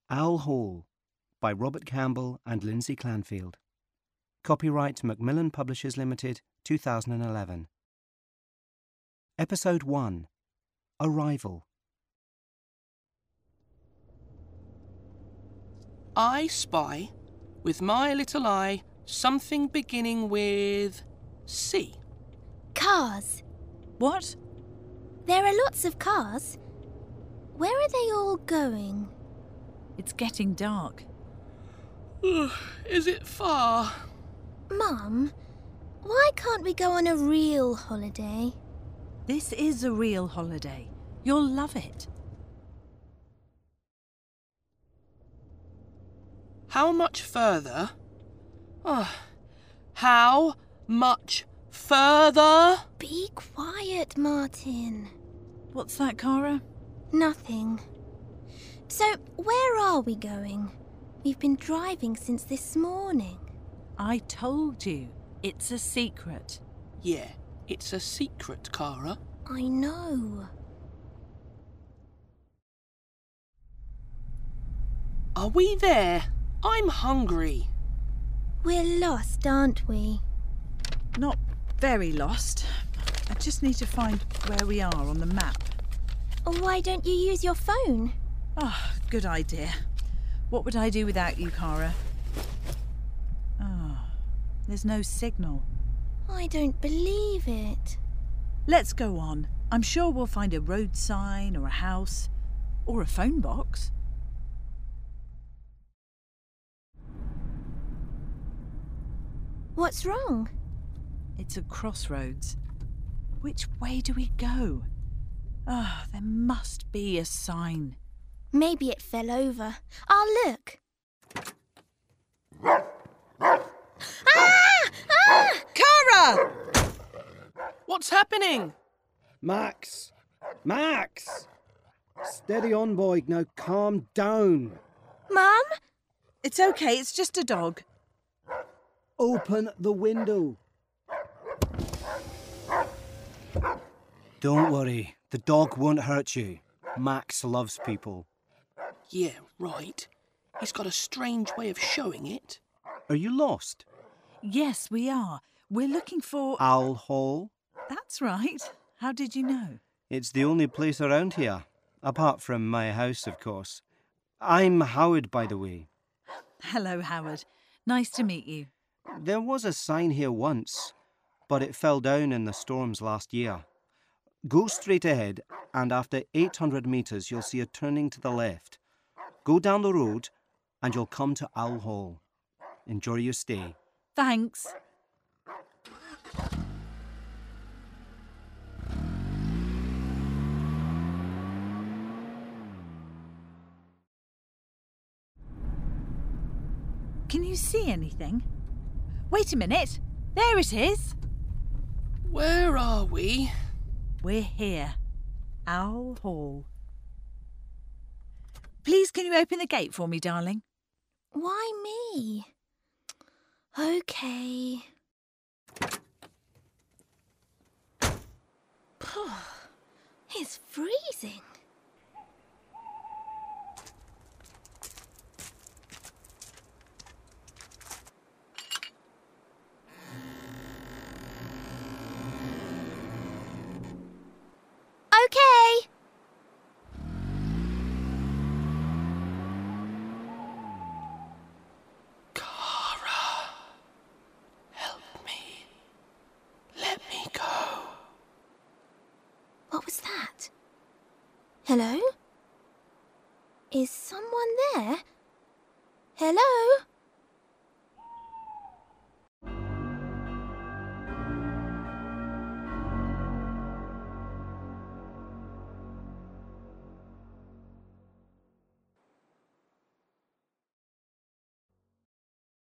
Owl Hall by Robert Campbell and Lindsay Clanfield. Copyright Macmillan Publishers Limited, 2011. Episode 1. Arrival. I spy, with my little eye, something beginning with C. Cars. What? There are lots of cars. Where are they all going? It's getting dark. Is it far? Mum, why can't we go on a real holiday? This is a real holiday. You'll love it. How much further? How much further? Be quiet, Martin. What's that, Cara? Nothing. So, where are we going? We've been driving since this morning. I told you. It's a secret. Yeah, it's a secret, Cara. I know. Are we there? I'm hungry. We're lost, aren't we? Not very lost. I just need to find where we are on the map. Why don't you use your phone? Ah, good idea. What would I do without you, Cara? There's no signal. I don't believe it. Let's go on. I'm sure we'll find a road sign or a house or a phone box. What's wrong? It's a crossroads. Which way do we go? There must be a sign. Maybe it fell over. I'll look. Cara! What's happening? Max! Max! Steady on, boy. Now calm down. Mum? It's okay, it's just a dog. Open the window. Don't worry. The dog won't hurt you. Max loves people. Yeah, right. He's got a strange way of showing it. Are you lost? Yes, we are. We're looking for... Owl Hall? That's right. How did you know? It's the only place around here. Apart from my house, of course. I'm Howard, by the way. Hello, Howard. Nice to meet you. There was a sign here once, but it fell down in the storms last year. Go straight ahead, and after 800 metres you'll see a turning to the left. Go down the road, and you'll come to Owl Hall. Enjoy your stay. Thanks. Can you see anything? Wait a minute. There it is. Where are we? We're here. Owl Hall. Please, can you open the gate for me, darling? Why me? Okay. It's freezing. Okay. Cara, help me. Let me go. What was that? Hello? Is someone there? Hello?